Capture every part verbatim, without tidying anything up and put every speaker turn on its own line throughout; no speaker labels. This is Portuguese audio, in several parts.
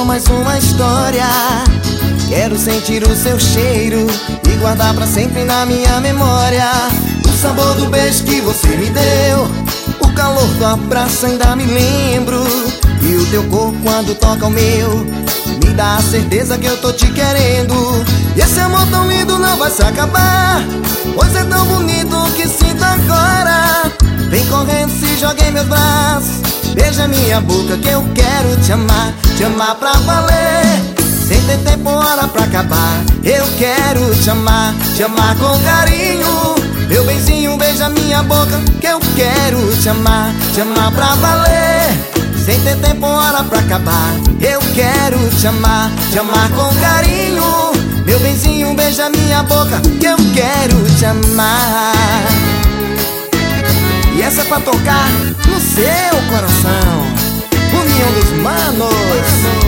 só mais uma história. Quero sentir o seu cheiro e guardar pra sempre na minha memória. O sabor do beijo que você me deu, o calor do abraço ainda me lembro. E o teu corpo quando toca o meu me dá a certeza que eu tô te querendo. E esse amor tão lindo não vai se acabar, pois é tão bonito o que sinto agora. Vem correndo, se joga em meus braços, beija minha boca que eu quero te amar, te amar pra valer, sem ter tempo ou hora pra acabar. Eu quero te amar, te amar com carinho. Meu benzinho, beija minha boca que eu quero te amar, te amar pra valer, sem ter tempo ou hora pra acabar. Eu quero te amar, te amar com carinho. Meu benzinho, beija minha boca que eu quero te amar. E essa é pra tocar no seu coração. União dos Manos.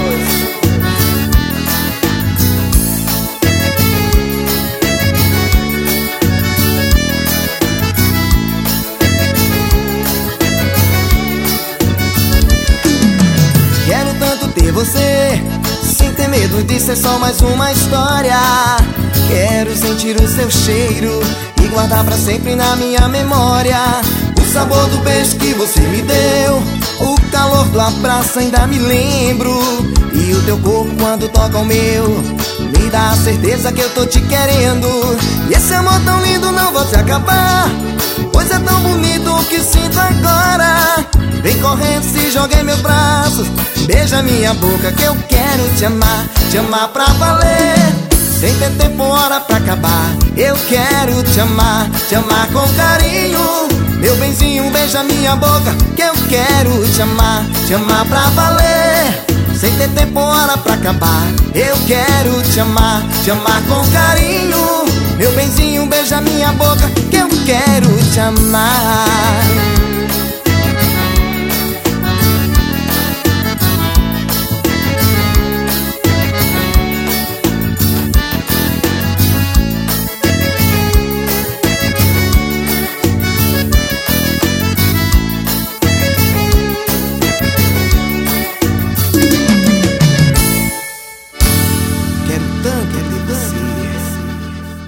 Quero tanto ter você, sem ter medo de ser só mais uma história. Quero sentir o seu cheiro e guardar pra sempre na minha memória. O sabor do beijo que você me deu, o calor do abraço ainda me lembro. E o teu corpo quando toca o meu me dá a certeza que eu tô te querendo. E esse amor tão lindo não vai se acabar, pois é tão bonito o que sinto agora. Vem correndo, se joga em meus braços, beija minha boca que eu quero te amar, te amar pra valer, sem ter tempo ou hora pra acabar. Eu quero te amar, te amar com carinho. Meu benzinho, beija minha boca que eu quero te amar, te amar pra valer, sem ter tempo ou hora pra acabar. Eu quero te amar, te amar com carinho. Meu benzinho, beija minha boca que eu quero te amar.